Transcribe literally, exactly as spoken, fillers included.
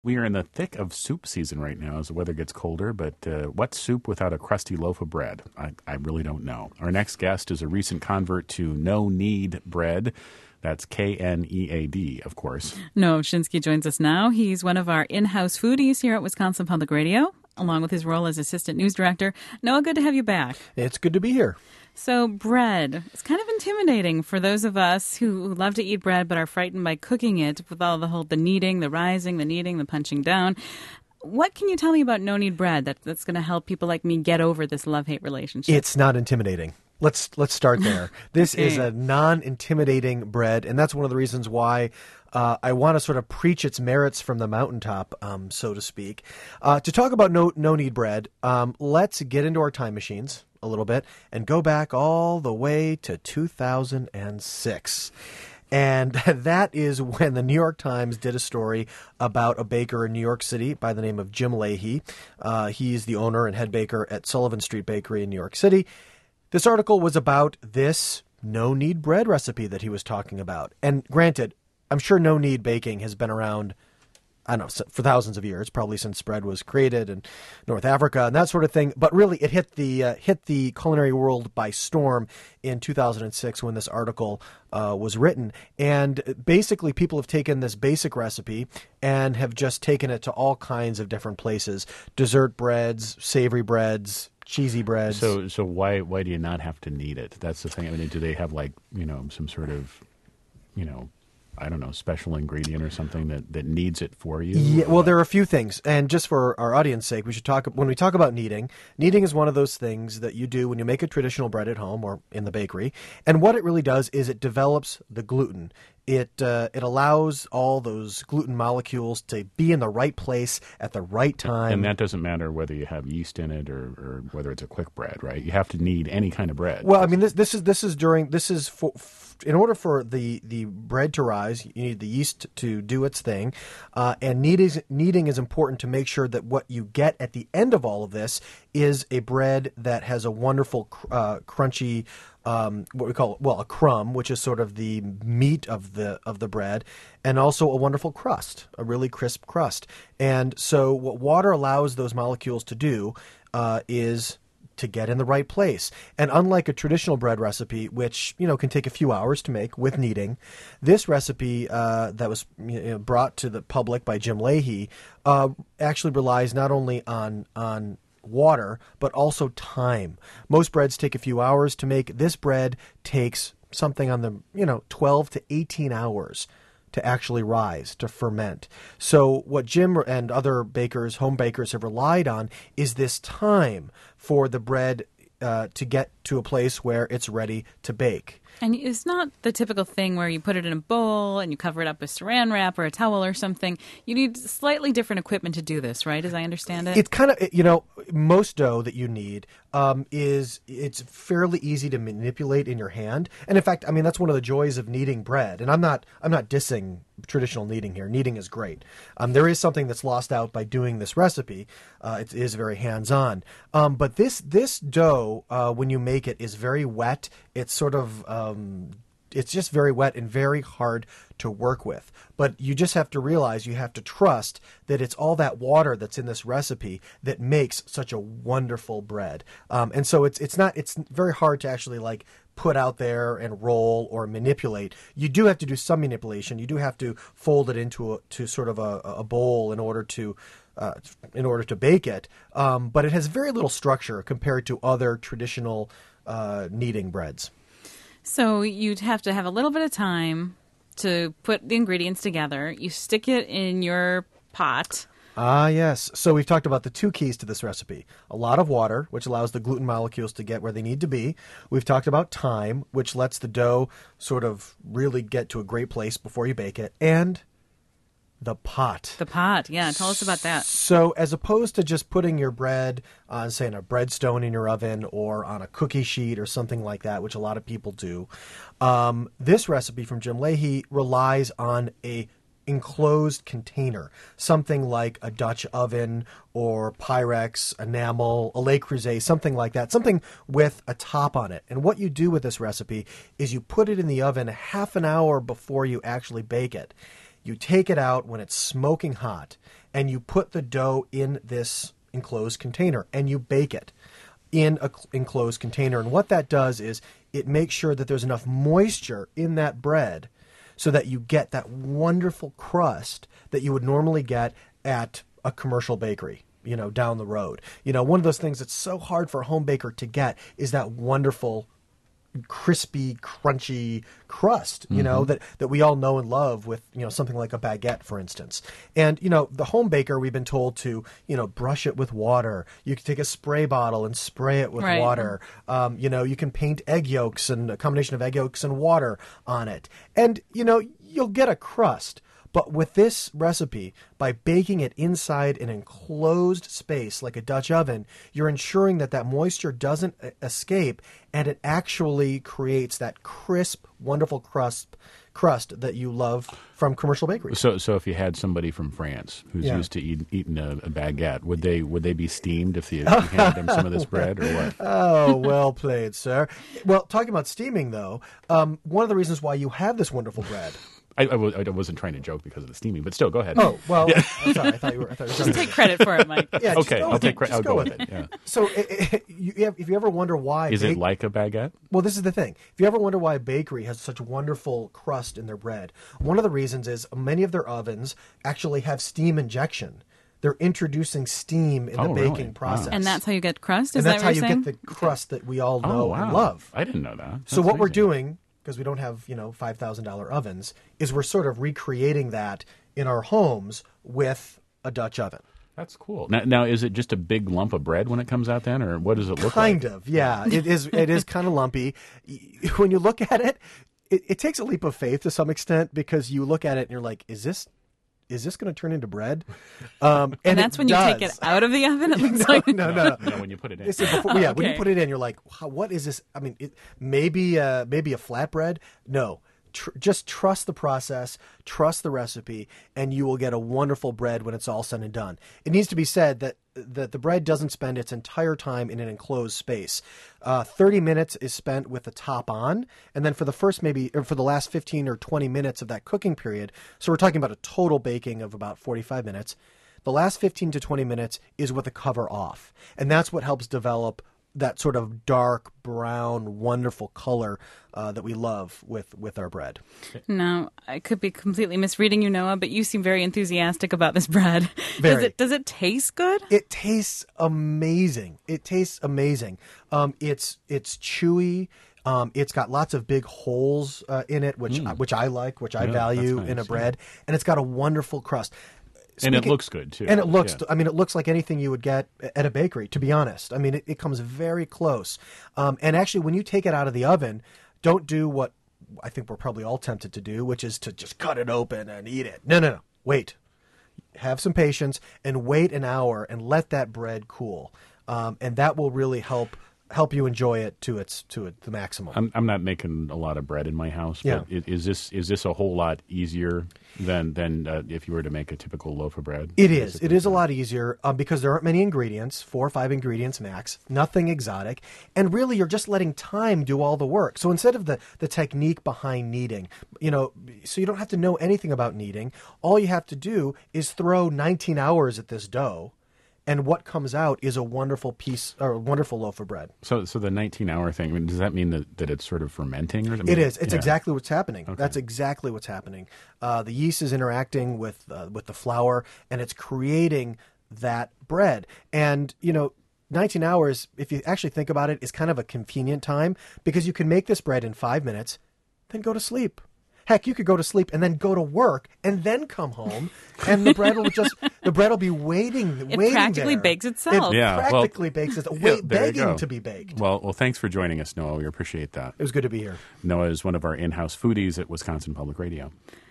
We are in the thick of soup season right now as the weather gets colder, but uh, what's soup without a crusty loaf of bread? I, I really don't know. Our next guest is a recent convert to no-knead bread. That's K N E A D, of course. Noah Ovchinsky joins us now. He's one of our in-house foodies here at Wisconsin Public Radio, along with his role as assistant news director. Noah, good to have you back. It's good to be here. So bread, it's kind of intimidating for those of us who love to eat bread but are frightened by cooking it with all the whole the kneading, the rising, the kneading, the punching down. What can you tell me about no-knead bread that, that's going to help people like me get over this love-hate relationship? It's not intimidating. Let's let's start there. This Okay. is a non-intimidating bread, and that's one of the reasons why uh, I want to sort of preach its merits from the mountaintop, um, so to speak. Uh, to talk about no no-knead bread, um, let's get into our time machines a little bit and go back all the way to two thousand six. And that is when the New York Times did a story about a baker in New York City by the name of Jim Leahy. Uh, he's the owner and head baker at Sullivan Street Bakery in New York City. This article was about this no-knead bread recipe that he was talking about. And granted, I'm sure no-knead baking has been around, I don't know, for thousands of years, probably since bread was created in North Africa and that sort of thing. But really, it hit the uh, hit the culinary world by storm in two thousand six when this article uh, was written. And basically, people have taken this basic recipe and have just taken it to all kinds of different places: dessert breads, savory breads, cheesy breads. So, so why why do you not have to knead it? That's the thing. I mean, do they have like you know some sort of you know. I don't know, special ingredient or something that, that kneads it for you? Yeah, well, there are a few things. And just for our audience sake, we should talk, when we talk about kneading, kneading is one of those things that you do when you make a traditional bread at home or in the bakery. And what it really does is it develops the gluten. It uh, it allows all those gluten molecules to be in the right place at the right time. And that doesn't matter whether you have yeast in it or, or whether it's a quick bread, right? You have to knead any kind of bread. Well, I mean, this this is this is during this is for. In order for the, the bread to rise, you need the yeast to do its thing. Uh, and kneading, kneading is important to make sure that what you get at the end of all of this is a bread that has a wonderful, uh, crunchy, um, what we call, well, a crumb, which is sort of the meat of the of the bread, and also a wonderful crust, a really crisp crust. And so what water allows those molecules to do uh, is to get in the right place. And unlike a traditional bread recipe, which, you know, can take a few hours to make with kneading, this recipe uh, that was you know, brought to the public by Jim Leahy uh, actually relies not only on on water, but also time. Most breads take a few hours to make. This bread takes something on the, you know, twelve to eighteen hours to actually rise, to ferment. So what Jim and other bakers, home bakers, have relied on is this time for the bread uh, to get to a place where it's ready to bake. And it's not the typical thing where you put it in a bowl and you cover it up with saran wrap or a towel or something. You need slightly different equipment to do this, right, as I understand it? It's kind of, you know, most dough that you need um, is, it's fairly easy to manipulate in your hand. And in fact, I mean, that's one of the joys of kneading bread. And I'm not, I'm not dissing traditional kneading here. Kneading is great. Um, there is something that's lost out by doing this recipe. Uh, it is very hands-on. Um, but this, this dough, uh, when you make it, is very wet. It's sort of, um, it's just very wet and very hard to work with. But you just have to realize, you have to trust that it's all that water that's in this recipe that makes such a wonderful bread. Um, and so it's it's not it's very hard to actually like put out there and roll or manipulate. You do have to do some manipulation. You do have to fold it into a, to sort of a, a bowl in order to uh, in order to bake it. Um, but it has very little structure compared to other traditional uh, kneading breads. So you'd have to have a little bit of time to put the ingredients together. You stick it in your pot. Ah, yes. So we've talked about the two keys to this recipe. A lot of water, which allows the gluten molecules to get where they need to be. We've talked about time, which lets the dough sort of really get to a great place before you bake it. And the pot. The pot, yeah. Tell us about that. So as opposed to just putting your bread on, say, on a breadstone in your oven or on a cookie sheet or something like that, which a lot of people do, um, this recipe from Jim Leahy relies on a enclosed container, something like a Dutch oven or Pyrex, enamel, a Le Creuset, something like that, something with a top on it. And what you do with this recipe is you put it in the oven half an hour before you actually bake it. You take it out when it's smoking hot, and you put the dough in this enclosed container, and you bake it in a cl- enclosed container. And what that does is it makes sure that there's enough moisture in that bread so that you get that wonderful crust that you would normally get at a commercial bakery, you know, down the road. You know, one of those things that's so hard for a home baker to get is that wonderful crispy, crunchy crust, you mm-hmm. know, that, that we all know and love with, you know, something like a baguette, for instance. And, you know, the home baker, we've been told to, you know, brush it with water. You can take a spray bottle and spray it with right. water. Um, you know, you can paint egg yolks and a combination of egg yolks and water on it. And, you know, you'll get a crust. But with this recipe, by baking it inside an enclosed space like a Dutch oven, you're ensuring that that moisture doesn't escape, and it actually creates that crisp, wonderful crust crust that you love from commercial bakeries. So, so if you had somebody from France who's yeah. used to eat, eating a, a baguette, would they would they be steamed if you, if you handed them some of this bread, or what? Oh, well played, sir. Well, talking about steaming, though, um, one of the reasons why you have this wonderful bread. I, I, w- I wasn't trying to joke because of the steaming, but still, go ahead. Oh, well, yeah. I'm sorry. I thought you were. I thought you were just take credit for it, Mike. Yeah, okay, I'll take credit. I'll go, go with it. it. Yeah. So, it, it, you have, if you ever wonder why, is bake- it like a baguette? Well, this is the thing. If you ever wonder why a bakery has such wonderful crust in their bread, one of the reasons is many of their ovens actually have steam injection. They're introducing steam in oh, the baking really? process. And that's how you get crust? Is and that's that how what you you're saying? get the crust that we all know oh, wow. and love. I didn't know that. That's so what amazing. we're doing, because we don't have, you know, five thousand dollars ovens, is we're sort of recreating that in our homes with a Dutch oven. That's cool. Now, now, is it just a big lump of bread when it comes out then, or what does it look kind like? Kind of, yeah. It is It is kind of lumpy. When you look at it, it, it takes a leap of faith to some extent, because you look at it and you're like, is this is this going to turn into bread? Um, and and that's when does. you take it out of the oven? It looks no, like no, no, no. No, when you put it in. Before, yeah, okay. when you put it in, you're like, wow, what is this? I mean, it, maybe, uh, maybe a flatbread? No. Tr- just trust the process, trust the recipe, and you will get a wonderful bread when it's all said and done. It needs to be said that that the bread doesn't spend its entire time in an enclosed space. Uh, thirty minutes is spent with the top on, and then for the first maybe, or for the last fifteen or twenty minutes of that cooking period, so we're talking about a total baking of about forty-five minutes, the last fifteen to twenty minutes is with the cover off. And that's what helps develop that sort of dark brown, wonderful color uh, that we love with, with our bread. Now, I could be completely misreading you, Noah, but you seem very enthusiastic about this bread. Very. Does it does it taste good? It tastes amazing. It tastes amazing. Um, it's it's chewy. Um, it's got lots of big holes uh, in it, which mm. which I like, which I yeah, value nice, in a yeah. bread, and it's got a wonderful crust. Speaking, and it looks good, too. And it looks, yeah. I mean, it looks like anything you would get at a bakery, to be honest. I mean, it, it comes very close. Um, and actually, when you take it out of the oven, don't do what I think we're probably all tempted to do, which is to just cut it open and eat it. No, no, no. Wait. Have some patience and wait an hour and let that bread cool. Um, and that will really help help you enjoy it to its to it, the maximum. I'm, I'm not making a lot of bread in my house, Yeah. but is this is this a whole lot easier than than uh, if you were to make a typical loaf of bread? It is. It is a lot easier um, because there aren't many ingredients, four or five ingredients max, nothing exotic, and really you're just letting time do all the work. So instead of the, the technique behind kneading, you know, so you don't have to know anything about kneading. All you have to do is throw nineteen hours at this dough, and what comes out is a wonderful piece, or a wonderful loaf of bread. So, so the nineteen-hour thing. I mean, does that mean that, that it's sort of fermenting, or something? It is. It's yeah. exactly what's happening. Okay. That's exactly what's happening. Uh, the yeast is interacting with uh, with the flour, and it's creating that bread. And you know, nineteen hours, if you actually think about it, is kind of a convenient time because you can make this bread in five minutes, then go to sleep. Heck, you could go to sleep and then go to work and then come home, and the bread will just the bread will be waiting. It waiting practically there. bakes itself. It Yeah, well, practically bakes itself, yeah, wait, there you begging go. to be baked. Well, well, thanks for joining us, Noah. We appreciate that. It was good to be here. Noah is one of our in-house foodies at Wisconsin Public Radio.